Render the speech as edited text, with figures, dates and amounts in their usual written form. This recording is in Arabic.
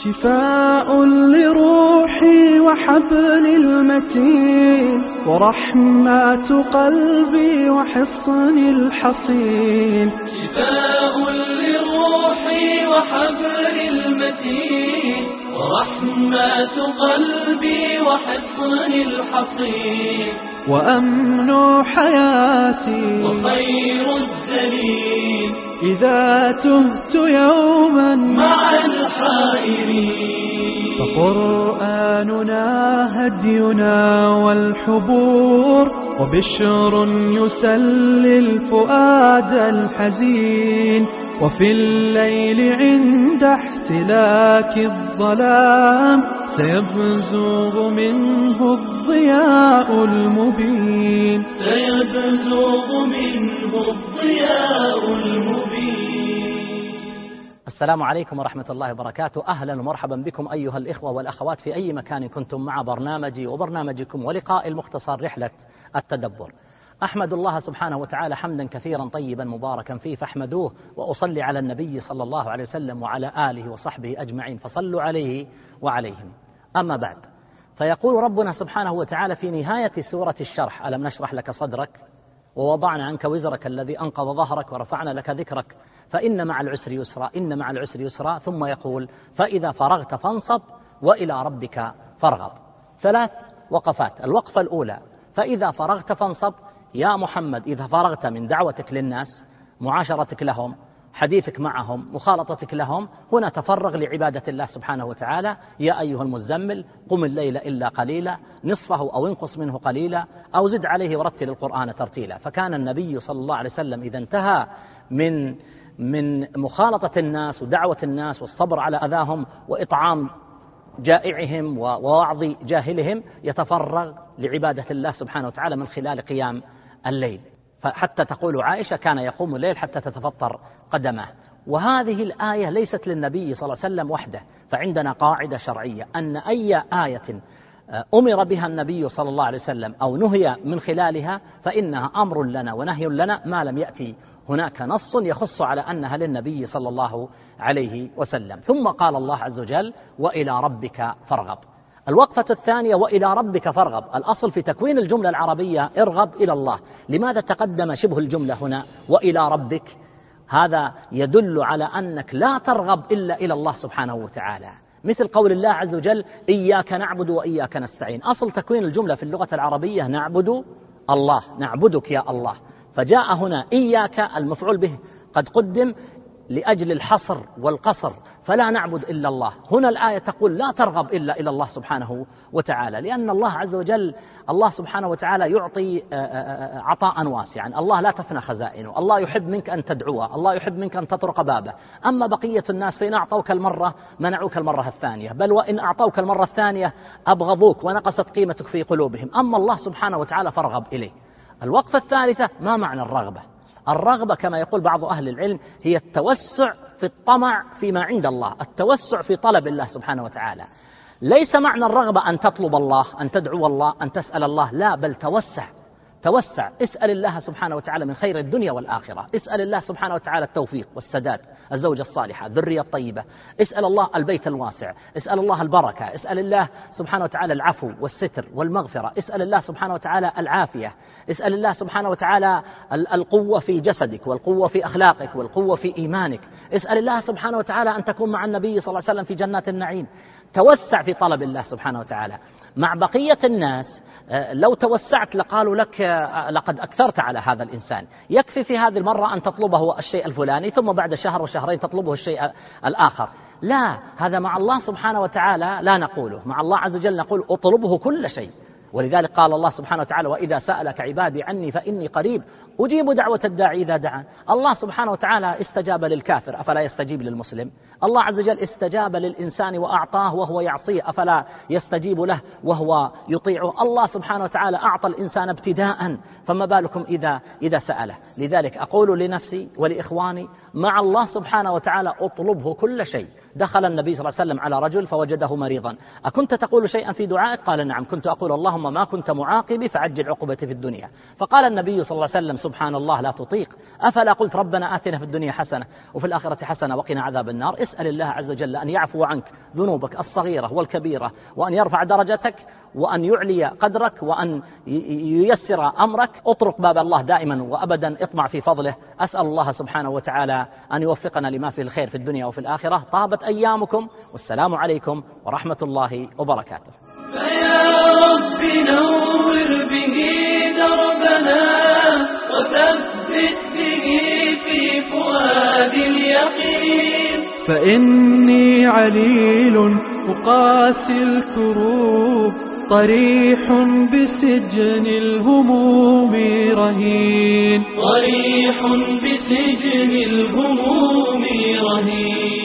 شفاء لروحي وحبل المتين، ورحمة قلبي وحصن الحصين. شفاء لروحي وحبل المتين، ورحمة قلبي وحصن الحصين. وأمن حياتي وخير الدليل إذا تهت يوما مع الحائرين. فقرآننا هدينا والحبور، وبشر يسلي الفؤاد الحزين. وفي الليل عند احتلاك الظلام سيبزغ منه الضياء المبين. سيبزغ منه الضياء المبين. السلام عليكم ورحمة الله وبركاته. أهلا ومرحبا بكم أيها الإخوة والأخوات في أي مكان كنتم مع برنامجي وبرنامجكم ولقاء المختصر رحلة التدبر. أحمد الله سبحانه وتعالى حمدا كثيرا طيبا مباركا فيه، فاحمدوه. وأصلي على النبي صلى الله عليه وسلم وعلى آله وصحبه أجمعين، فصلوا عليه وعليهم. أما بعد، فيقول ربنا سبحانه وتعالى في نهاية سورة الشرح: ألم نشرح لك صدرك ووضعنا عنك وزرك الذي أنقض ظهرك ورفعنا لك ذكرك فإن مع العسر يسرا إن مع العسر يسرا. ثم يقول: فإذا فرغت فانصب وإلى ربك فارغب. ثلاث وقفات. الوقفة الأولى: فإذا فرغت فانصب. يا محمد، إذا فرغت من دعوتك للناس، معاشرتك لهم، حديثك معهم، مخالطتك لهم، هنا تفرغ لعبادة الله سبحانه وتعالى. يا أيها المزمل قم الليل إلا قليلا نصفه أو انقص منه قليلا أو زد عليه ورتل القرآن ترتيلا. فكان النبي صلى الله عليه وسلم إذا انتهى من مخالطة الناس ودعوة الناس والصبر على أذاهم وإطعام جائعهم ووعظ جاهلهم، يتفرغ لعبادة الله سبحانه وتعالى من خلال قيام الليل. فحتى تقول عائشة: كان يقوم الليل حتى تتفطر قدمه. وهذه الآية ليست للنبي صلى الله عليه وسلم وحده، فعندنا قاعدة شرعية أن أي آية أمر بها النبي صلى الله عليه وسلم أو نهي من خلالها فإنها أمر لنا ونهي لنا، ما لم يأتي هناك نص يخص على أنها للنبي صلى الله عليه وسلم. ثم قال الله عز وجل: وإلى ربك فارغب. الوقفة الثانية: وإلى ربك فارغب. الأصل في تكوين الجملة العربية: ارغب إلى الله. لماذا تقدم شبه الجملة هنا وإلى ربك؟ هذا يدل على أنك لا ترغب إلا إلى الله سبحانه وتعالى، مثل قول الله عز وجل: إياك نعبد وإياك نستعين. أصل تكوين الجملة في اللغة العربية: نعبد الله، نعبدك يا الله. فجاء هنا إياك المفعول به قد قدم لأجل الحصر والقصر، فلا نعبد إلا الله. هنا الآية تقول: لا ترغب إلا إلى الله سبحانه وتعالى، لأن الله عز وجل الله سبحانه وتعالى يعطي عطاء واسعا. الله لا تفنى خزائنه، الله يحب منك أن تدعوه، الله يحب منك أن تطرق بابه. أما بقية الناس فإن أعطوك المرة منعوك المرة الثانية، بل وإن أعطوك المرة الثانية أبغضوك ونقصت قيمتك في قلوبهم. أما الله سبحانه وتعالى فارغب إليه. الوقفة الثالثة: ما معنى الرغبة؟ الرغبة كما يقول بعض أهل العلم هي التوسع في الطمع فيما عند الله، التوسع في طلب الله سبحانه وتعالى. ليس معنى الرغبة أن تطلب الله، أن تدعو الله، أن تسأل الله، لا، بل توسع. اسأل الله سبحانه وتعالى من خير الدنيا والآخرة. اسأل الله سبحانه وتعالى التوفيق والسداد، الزوجة الصالحة، الذرية الطيبة. اسأل الله البيت الواسع، اسأل الله البركة، اسأل الله سبحانه وتعالى العفو والستر والمغفرة، اسأل الله سبحانه وتعالى العافية، اسأل الله سبحانه وتعالى القوة في جسدك والقوة في أخلاقك والقوة في إيمانك. اسأل الله سبحانه وتعالى أن تكون مع النبي صلى الله عليه وسلم في جنات النعيم. توسع في طلب الله سبحانه وتعالى. مع بقية الناس لو توسعت لقالوا لك: لقد أكثرت على هذا الإنسان، يكفي في هذه المرة أن تطلبه الشيء الفلاني ثم بعد شهر وشهرين تطلبه الشيء الآخر. لا، هذا مع الله سبحانه وتعالى لا نقوله. مع الله عز وجل نقول: أطلبه كل شيء. ولذلك قال الله سبحانه وتعالى: وإذا سألك عبادي عني فإني قريب أجيب دعوة الداعي إذا دعان. الله سبحانه وتعالى استجاب للكافر، أفلا يستجيب للمسلم؟ الله عز وجل استجاب للإنسان وأعطاه وهو يعصيه، أفلا يستجيب له وهو يطيعه؟ الله سبحانه وتعالى أعطى الإنسان ابتداء، فما بالكم إذا سأله؟ لذلك أقول لنفسي ولإخواني: مع الله سبحانه وتعالى أطلبه كل شيء. دخل النبي صلى الله عليه وسلم على رجل فوجده مريضا: أكنت تقول شيئا في دعائك؟ قال: نعم، كنت أقول: اللهم ما كنت معاقبي فعجل عقوبتي في الدنيا. فقال النبي صلى الله عليه وسلم: سبحان الله، لا تطيق أفلا قلت ربنا آتنا في الدنيا حسنة وفي الآخرة حسنة وقنا عذاب النار؟ اسأل الله عز وجل أن يعفو عنك ذنوبك الصغيرة والكبيرة، وأن يرفع درجتك، وأن يعلي قدرك، وأن ييسر أمرك. اطرق باب الله دائما وأبدا، اطمع في فضله. أسأل الله سبحانه وتعالى أن يوفقنا لما فيه الخير في الدنيا وفي الآخرة. طابت أيامكم، والسلام عليكم ورحمة الله وبركاته. فيا رب نور به دربنا وثبت به في فؤاد اليقين، فإني عليل أقاسي الكروب، طريح بسجن الهموم رهين، طريح بسجن الهموم رهين.